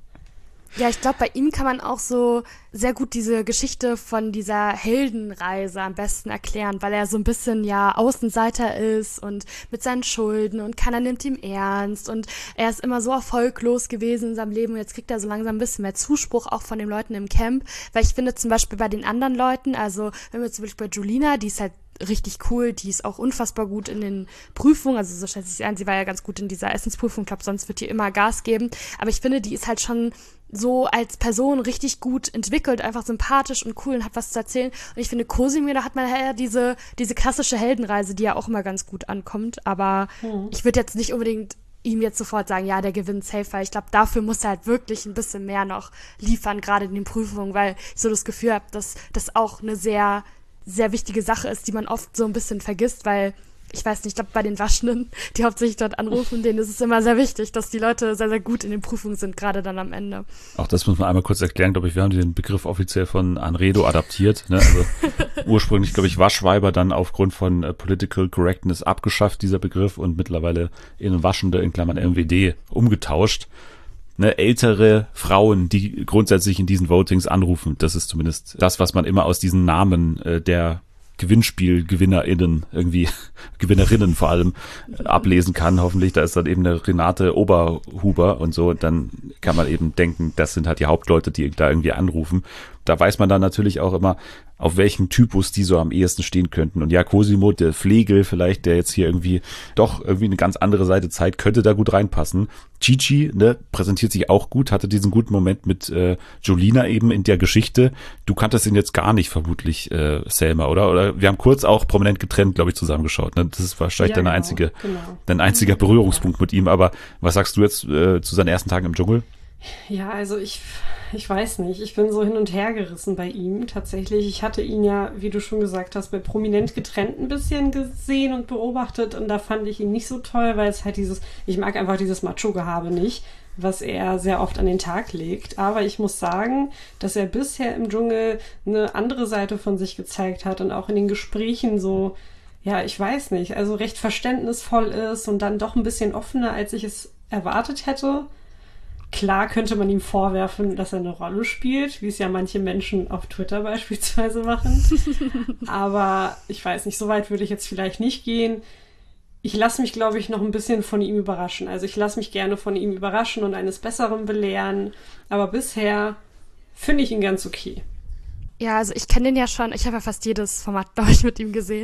Ja, ich glaube, bei ihm kann man auch so sehr gut diese Geschichte von dieser Heldenreise am besten erklären, weil er so ein bisschen ja Außenseiter ist und mit seinen Schulden und keiner nimmt ihn ernst und er ist immer so erfolglos gewesen in seinem Leben und jetzt kriegt er so langsam ein bisschen mehr Zuspruch auch von den Leuten im Camp, weil ich finde zum Beispiel bei den anderen Leuten, also wenn wir zum Beispiel bei Jolina, die ist halt richtig cool, die ist auch unfassbar gut in den Prüfungen, also so schätze ich sie ein, sie war ja ganz gut in dieser Essensprüfung, ich glaube, sonst wird die immer Gas geben, aber ich finde, die ist halt schon so als Person richtig gut entwickelt, einfach sympathisch und cool und hat was zu erzählen und ich finde, Cosimo, da hat man ja diese, diese klassische Heldenreise, die ja auch immer ganz gut ankommt, aber mhm. ich würde jetzt nicht unbedingt ihm jetzt sofort sagen, ja, der gewinnt safe, weil ich glaube, dafür muss er halt wirklich ein bisschen mehr noch liefern, gerade in den Prüfungen, weil ich so das Gefühl habe, dass das auch eine sehr sehr wichtige Sache ist, die man oft so ein bisschen vergisst, weil, ich weiß nicht, ich glaube, bei den Waschenden, die hauptsächlich dort anrufen, denen ist es immer sehr wichtig, dass die Leute sehr, sehr gut in den Prüfungen sind, gerade dann am Ende. Auch das muss man einmal kurz erklären, glaube ich, wir haben den Begriff offiziell von Anredo adaptiert, ne? Also ursprünglich, glaube ich, Waschweiber, dann aufgrund von äh, Political Correctness abgeschafft, dieser Begriff, und mittlerweile in Waschende, in Klammern M W D, umgetauscht. Ne, ältere Frauen, die grundsätzlich in diesen Votings anrufen. Das ist zumindest das, was man immer aus diesen Namen äh, der GewinnspielgewinnerInnen, irgendwie Gewinnerinnen vor allem, äh, ablesen kann. Hoffentlich, da ist dann eben eine Renate Oberhuber und so. Dann kann man eben denken, das sind halt die Hauptleute, die da irgendwie anrufen. da weiß man dann natürlich auch immer, auf welchen Typus die so am ehesten stehen könnten. Und ja, Cosimo, der Flegel vielleicht, der jetzt hier irgendwie doch irgendwie eine ganz andere Seite zeigt, könnte da gut reinpassen. Chi-Chi, ne, präsentiert sich auch gut, hatte diesen guten Moment mit äh, Jolina eben in der Geschichte. Du kanntest ihn jetzt gar nicht vermutlich, äh, Selma, oder? Oder wir haben kurz auch prominent getrennt, glaube ich, zusammengeschaut. Ne? Das ist wahrscheinlich Ja, deine genau, einzige, genau. dein einziger Berührungspunkt mit ihm. Aber was sagst du jetzt äh, zu seinen ersten Tagen im Dschungel? Ja, also ich, ich weiß nicht. Ich bin so hin und her gerissen bei ihm tatsächlich. Ich hatte ihn ja, wie du schon gesagt hast, bei Prominent getrennt ein bisschen gesehen und beobachtet und da fand ich ihn nicht so toll, weil es halt dieses, ich mag einfach dieses Macho-Gehabe nicht, was er sehr oft an den Tag legt. Aber ich muss sagen, dass er bisher im Dschungel eine andere Seite von sich gezeigt hat und auch in den Gesprächen so, ja, ich weiß nicht, also recht verständnisvoll ist und dann doch ein bisschen offener, als ich es erwartet hätte. Klar könnte man ihm vorwerfen, dass er eine Rolle spielt, wie es ja manche Menschen auf Twitter beispielsweise machen. Aber ich weiß nicht, so weit würde ich jetzt vielleicht nicht gehen. Ich lasse mich, glaube ich, noch ein bisschen von ihm überraschen. Also ich lasse mich gerne von ihm überraschen und eines Besseren belehren. Aber bisher finde ich ihn ganz okay. Ja, also ich kenne den ja schon, ich habe ja fast jedes Format, glaube ich, mit ihm gesehen.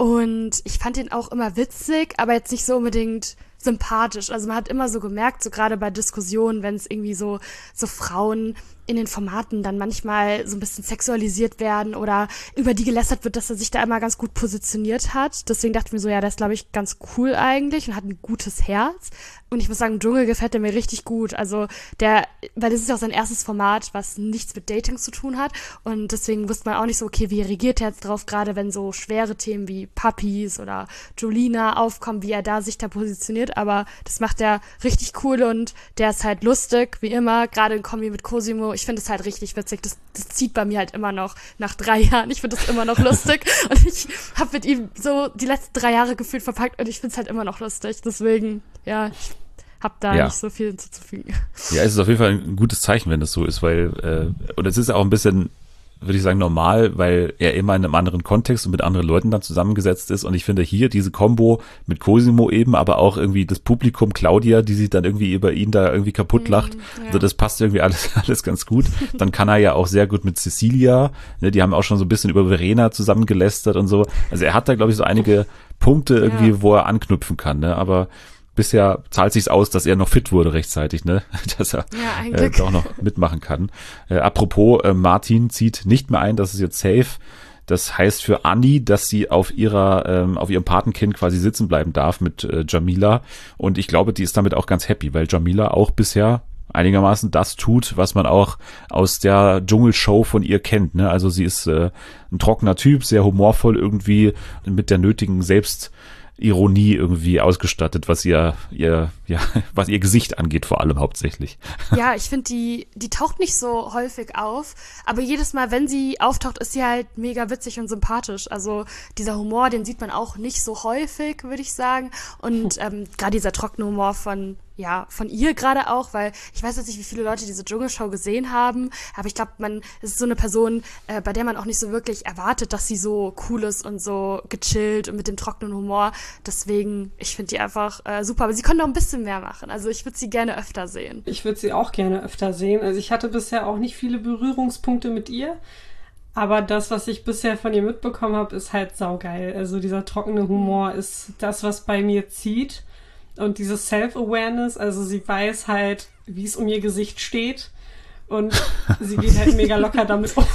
Und ich fand ihn auch immer witzig, aber jetzt nicht so unbedingt sympathisch. Also man hat immer so gemerkt, so gerade bei Diskussionen, wenn es irgendwie so, so Frauen in den Formaten dann manchmal so ein bisschen sexualisiert werden oder über die gelästert wird, dass er sich da immer ganz gut positioniert hat. Deswegen dachte ich mir so, ja, das ist, glaube ich, ganz cool eigentlich und hat ein gutes Herz. Und ich muss sagen, im Dschungel gefällt er mir richtig gut. Also der, weil das ist ja auch sein erstes Format, was nichts mit Dating zu tun hat. Und deswegen wusste man auch nicht so, okay, wie reagiert er jetzt drauf, gerade wenn so schwere Themen wie Puppies oder Jolina aufkommen, wie er da sich da positioniert. Aber das macht er richtig cool und der ist halt lustig, wie immer, gerade in Kombi mit Cosimo. Ich finde es halt richtig witzig. Das, das zieht bei mir halt immer noch nach drei Jahren. Ich finde das immer noch lustig. Und ich habe mit ihm so die letzten drei Jahre gefühlt verpackt und ich finde es halt immer noch lustig. Deswegen, ja, ich habe da Ja. nicht so viel hinzuzufügen. Ja, es ist auf jeden Fall ein gutes Zeichen, wenn das so ist, weil, äh, und es ist auch ein bisschen, würde ich sagen, normal, weil er immer in einem anderen Kontext und mit anderen Leuten dann zusammengesetzt ist. Und ich finde hier diese Kombo mit Cosimo eben, aber auch irgendwie das Publikum, Claudia, die sich dann irgendwie über ihn da irgendwie kaputt lacht. Mm, ja. Also das passt irgendwie alles, alles ganz gut. Dann kann er ja auch sehr gut mit Cecilia, ne, die haben auch schon so ein bisschen über Verena zusammengelästert und so. Also er hat da, glaube ich, so einige Punkte irgendwie, Ja. wo er anknüpfen kann, ne, aber bisher zahlt sich's aus, dass er noch fit wurde rechtzeitig, ne? Dass er Ja, ein äh, Glück. doch noch mitmachen kann. Äh, apropos, äh, Martin zieht nicht mehr ein, das ist jetzt safe. Das heißt für Anni, dass sie auf ihrer, ähm, auf ihrem Patenkind quasi sitzen bleiben darf mit äh, Jamila. Und ich glaube, die ist damit auch ganz happy, weil Jamila auch bisher einigermaßen das tut, was man auch aus der Dschungelshow von ihr kennt, ne? Also sie ist äh, ein trockener Typ, sehr humorvoll irgendwie, mit der nötigen Selbst Ironie irgendwie ausgestattet, was ihr, ihr, ja, was ihr Gesicht angeht, vor allem hauptsächlich. Ja, ich finde, die, die taucht nicht so häufig auf, aber jedes Mal, wenn sie auftaucht, ist sie halt mega witzig und sympathisch. Also dieser Humor, den sieht man auch nicht so häufig, würde ich sagen. Und ähm, gerade dieser trockene Humor von ja, von ihr gerade auch, weil ich weiß jetzt nicht, wie viele Leute diese Dschungelshow gesehen haben, aber ich glaube, man es ist so eine Person, äh, bei der man auch nicht so wirklich erwartet, dass sie so cool ist und so gechillt und mit dem trockenen Humor. Deswegen, ich finde die einfach äh, super, aber sie können noch ein bisschen mehr machen. Also ich würde sie gerne öfter sehen. Ich würde sie auch gerne öfter sehen. Also ich hatte bisher auch nicht viele Berührungspunkte mit ihr. Aber das, was ich bisher von ihr mitbekommen habe, ist halt saugeil. Also dieser trockene Humor ist das, was bei mir zieht. Und dieses Self-Awareness, also sie weiß halt, wie es um ihr Gesicht steht. Und sie geht halt mega locker damit um.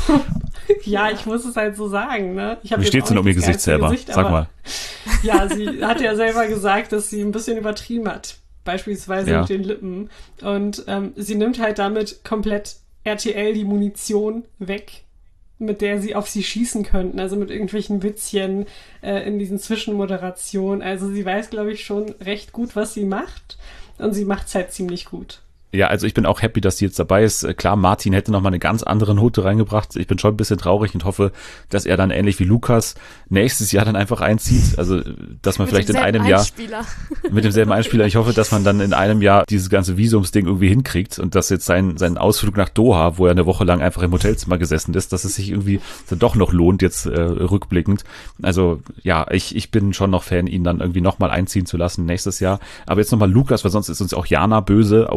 Ja, ich muss es halt so sagen, ne? Ich hab Wie jetzt steht's auch denn um nicht ihr das Gesicht geilste selber? Gesicht, Sag aber- mal. Ja, sie hat ja selber gesagt, dass sie ein bisschen übertrieben hat. Beispielsweise Ja. mit den Lippen. Und ähm, sie nimmt halt damit komplett R T L die Munition weg, mit der sie auf sie schießen könnten. Also mit irgendwelchen Witzchen äh, in diesen Zwischenmoderationen. Also sie weiß, glaube ich, schon recht gut, was sie macht. Und sie macht's halt ziemlich gut. Ja, also ich bin auch happy, dass sie jetzt dabei ist. Äh, Klar, Martin hätte noch mal eine ganz andere Note reingebracht. Ich bin schon ein bisschen traurig und hoffe, dass er dann ähnlich wie Lukas nächstes Jahr dann einfach einzieht. Also, dass man vielleicht in einem Jahr Einspieler. mit demselben Einspieler. Ich hoffe, dass man dann in einem Jahr dieses ganze Visumsding irgendwie hinkriegt und dass jetzt sein, sein Ausflug nach Doha, wo er eine Woche lang einfach im Hotelzimmer gesessen ist, dass es sich irgendwie dann doch noch lohnt, jetzt äh, rückblickend. Also ja, ich, ich bin schon noch Fan, ihn dann irgendwie nochmal einziehen zu lassen nächstes Jahr. Aber jetzt nochmal Lukas, weil sonst ist uns auch Jana böse, obwohl wir jetzt nicht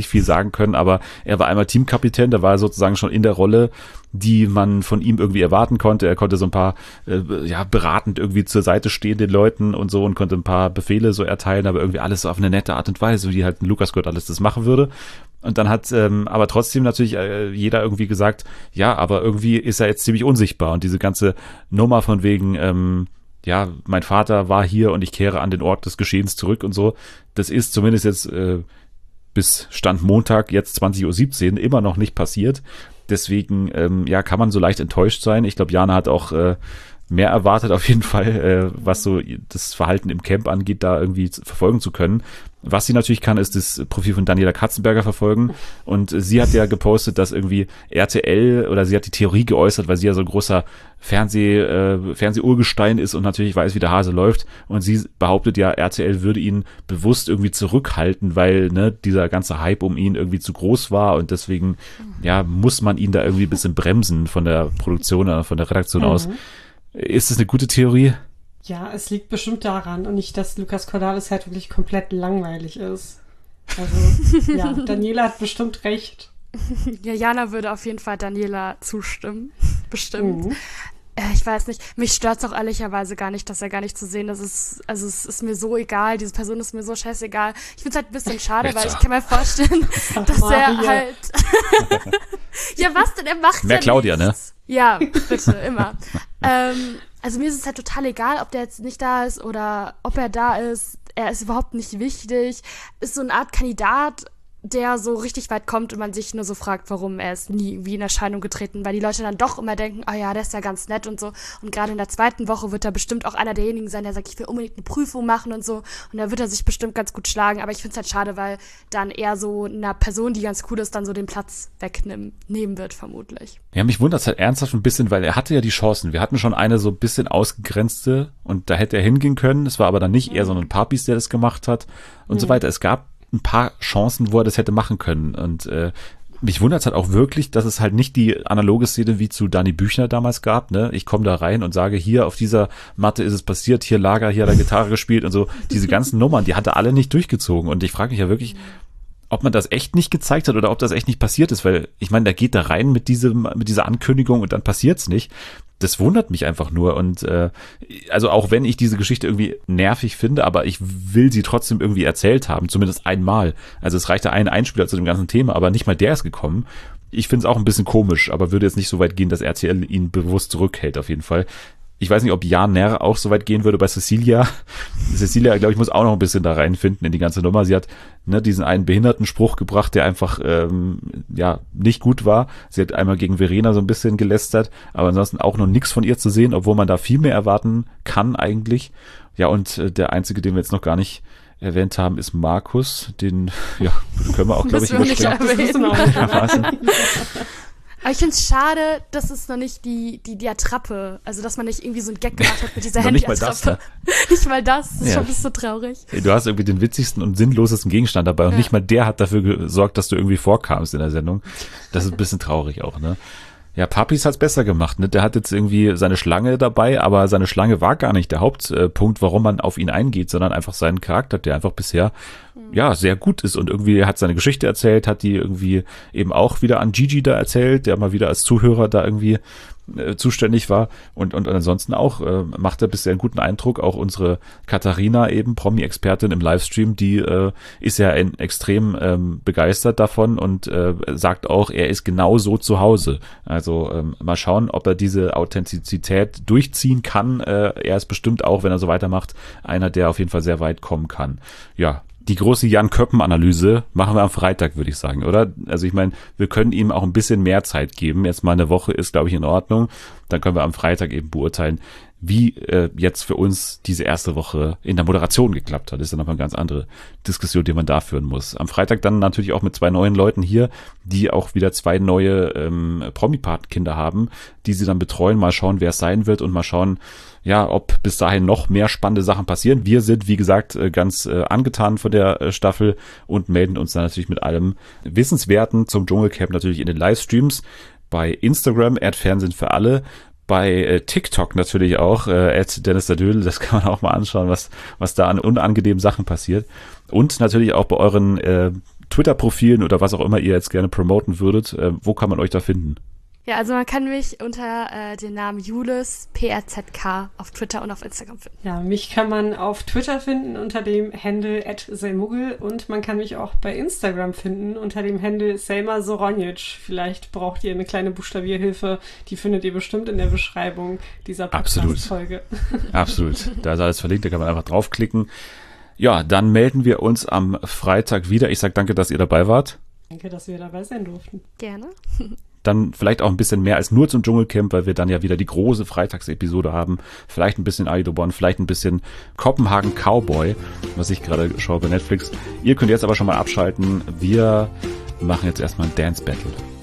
nicht viel sagen können, aber er war einmal Teamkapitän, da war er sozusagen schon in der Rolle, die man von ihm irgendwie erwarten konnte. Er konnte so ein paar, äh, ja, beratend irgendwie zur Seite stehen den Leuten und so und konnte ein paar Befehle so erteilen, aber irgendwie alles so auf eine nette Art und Weise, wie halt ein Lucas Gott alles das machen würde. Und dann hat ähm, aber trotzdem natürlich äh, jeder irgendwie gesagt, ja, aber irgendwie ist er jetzt ziemlich unsichtbar und diese ganze Nummer von wegen, ähm, ja, mein Vater war hier und ich kehre an den Ort des Geschehens zurück und so, das ist zumindest jetzt äh, bis Stand Montag, jetzt zwanzig Uhr siebzehn, immer noch nicht passiert. Deswegen, ähm, ja, kann man so leicht enttäuscht sein. Ich glaube, Jana hat auch äh, mehr erwartet auf jeden Fall, äh, was so das Verhalten im Camp angeht, da irgendwie verfolgen zu können. Was sie natürlich kann, ist das Profil von Daniela Katzenberger verfolgen. Und sie hat ja gepostet, dass irgendwie R T L, oder sie hat die Theorie geäußert, weil sie ja so ein großer Fernseh, äh, Fernseh-Urgestein ist und natürlich weiß, wie der Hase läuft. Und sie behauptet ja, R T L würde ihn bewusst irgendwie zurückhalten, weil ne, dieser ganze Hype um ihn irgendwie zu groß war. Und deswegen ja, muss man ihn da irgendwie ein bisschen bremsen von der Produktion oder von der Redaktion mhm. aus. Ist das eine gute Theorie? Ja, es liegt bestimmt daran und nicht, dass Lucas Cordalis halt wirklich komplett langweilig ist. Also, ja, Daniela hat bestimmt recht. Ja, Jana würde auf jeden Fall Daniela zustimmen. Bestimmt. Mhm. Äh, ich weiß nicht, mich stört es auch ehrlicherweise gar nicht, dass er gar nicht zu sehen ist. Es ist. Also es ist mir so egal, diese Person ist mir so scheißegal. Ich finde es halt ein bisschen schade, weil ich kann mir vorstellen, dass er halt... Ja, was denn? Er macht Mehr ja Claudia, nichts. ne? Ja, bitte, immer. ähm, also mir ist es halt total egal, ob der jetzt nicht da ist oder ob er da ist. Er ist überhaupt nicht wichtig. Ist so eine Art Kandidat, der so richtig weit kommt und man sich nur so fragt, warum er ist nie irgendwie in Erscheinung getreten, weil die Leute dann doch immer denken, ah ja, der ist ja ganz nett und so. Und gerade in der zweiten Woche wird er bestimmt auch einer derjenigen sein, der sagt, ich will unbedingt eine Prüfung machen und so. Und da wird er sich bestimmt ganz gut schlagen. Aber ich finde es halt schade, weil dann eher so einer Person, die ganz cool ist, dann so den Platz wegnehmen nehmen wird, vermutlich. Ja, mich wundert es halt ernsthaft ein bisschen, weil er hatte ja die Chancen. Wir hatten schon eine so ein bisschen ausgegrenzte und da hätte er hingehen können. Es war aber dann nicht mhm. eher so ein Papis, der das gemacht hat und mhm. so weiter. Es gab ein paar Chancen, wo er das hätte machen können. Und äh, mich wundert es halt auch wirklich, dass es halt nicht die analoge Szene wie zu Dani Büchner damals gab. Ne? Ich komme da rein und sage, hier auf dieser Matte ist es passiert, hier Lager, hier hat er Gitarre gespielt und so. Diese ganzen Nummern, die hat er alle nicht durchgezogen. Und ich frage mich ja wirklich, ob man das echt nicht gezeigt hat oder ob das echt nicht passiert ist. Weil ich meine, der geht da rein mit diesem, mit dieser Ankündigung und dann passiert's nicht. Das wundert mich einfach nur und äh, also auch wenn ich diese Geschichte irgendwie nervig finde, aber ich will sie trotzdem irgendwie erzählt haben, zumindest einmal. Also es reichte ein Einspieler zu dem ganzen Thema, aber nicht mal der ist gekommen. Ich finde es auch ein bisschen komisch, aber würde jetzt nicht so weit gehen, dass R T L ihn bewusst zurückhält auf jeden Fall. Ich weiß nicht, ob Jan Nerr auch so weit gehen würde bei Cecilia. Cecilia, glaube ich, muss auch noch ein bisschen da reinfinden in die ganze Nummer. Sie hat ne, diesen einen Behindertenspruch gebracht, der einfach ähm, ja nicht gut war. Sie hat einmal gegen Verena so ein bisschen gelästert, aber ansonsten auch noch nichts von ihr zu sehen, obwohl man da viel mehr erwarten kann eigentlich. Ja, und äh, der einzige, den wir jetzt noch gar nicht erwähnt haben, ist Markus. Den ja, können wir auch, glaube ich, überspringen. Aber ich finde es schade, dass es noch nicht die, die, die Attrappe, also dass man nicht irgendwie so einen Gag gemacht hat mit dieser Handy-Attrappe. Nicht mal das, das ist ja schon ein bisschen traurig. Du hast irgendwie den witzigsten und sinnlosesten Gegenstand dabei und ja. nicht mal der hat dafür gesorgt, dass du irgendwie vorkamst in der Sendung. Das ist ein bisschen traurig auch, ne? Ja, Papis hat's besser gemacht, ne? Der hat jetzt irgendwie seine Schlange dabei, aber seine Schlange war gar nicht der Hauptpunkt, warum man auf ihn eingeht, sondern einfach seinen Charakter, der einfach bisher ja sehr gut ist und irgendwie hat seine Geschichte erzählt, hat die irgendwie eben auch wieder an Gigi da erzählt, der mal wieder als Zuhörer da irgendwie äh, zuständig war und und ansonsten auch äh, macht er bisher einen guten Eindruck. Auch unsere Katharina eben, Promi-Expertin im Livestream, die äh, ist ja ein, extrem ähm, begeistert davon und äh, sagt auch, er ist genauso zu Hause. Also ähm, mal schauen, ob er diese Authentizität durchziehen kann. Äh, er ist bestimmt auch, wenn er so weitermacht, einer, der auf jeden Fall sehr weit kommen kann. Ja, die große Jan-Köppen-Analyse machen wir am Freitag, würde ich sagen, oder? Also ich meine, wir können ihm auch ein bisschen mehr Zeit geben. Jetzt mal eine Woche ist, glaube ich, in Ordnung. Dann können wir am Freitag eben beurteilen, wie äh, jetzt für uns diese erste Woche in der Moderation geklappt hat. Das ist dann nochmal eine ganz andere Diskussion, die man da führen muss. Am Freitag dann natürlich auch mit zwei neuen Leuten hier, die auch wieder zwei neue ähm, Promi-Patenkinder haben, die sie dann betreuen. Mal schauen, wer es sein wird und mal schauen, ja, ob bis dahin noch mehr spannende Sachen passieren. Wir sind, wie gesagt, ganz äh, angetan von der äh, Staffel und melden uns dann natürlich mit allem Wissenswerten zum Dschungelcamp natürlich in den Livestreams bei Instagram, at Fernsehen für alle, bei äh, TikTok natürlich auch, äh, at Dennis der Dödel, das kann man auch mal anschauen, was was da an unangenehmen Sachen passiert. Und natürlich auch bei euren äh, Twitter-Profilen oder was auch immer ihr jetzt gerne promoten würdet. Äh, wo kann man euch da finden? Ja, also man kann mich unter äh, dem Namen Julis P R Z K auf Twitter und auf Instagram finden. Ja, mich kann man auf Twitter finden unter dem Handle at Selmuggel und man kann mich auch bei Instagram finden unter dem Handle Selma Soronjic. Vielleicht braucht ihr eine kleine Buchstabierhilfe, die findet ihr bestimmt in der Beschreibung dieser Podcast-Folge. Absolut. Absolut. Da ist alles verlinkt, da kann man einfach draufklicken. Ja, dann melden wir uns am Freitag wieder. Ich sage danke, dass ihr dabei wart. Danke, dass wir dabei sein durften. Gerne. Dann vielleicht auch ein bisschen mehr als nur zum Dschungelcamp, weil wir dann ja wieder die große Freitagsepisode haben. Vielleicht ein bisschen Aidobon, vielleicht ein bisschen Kopenhagen Cowboy, was ich gerade schaue bei Netflix. Ihr könnt jetzt aber schon mal abschalten. Wir machen jetzt erstmal ein Dance Battle.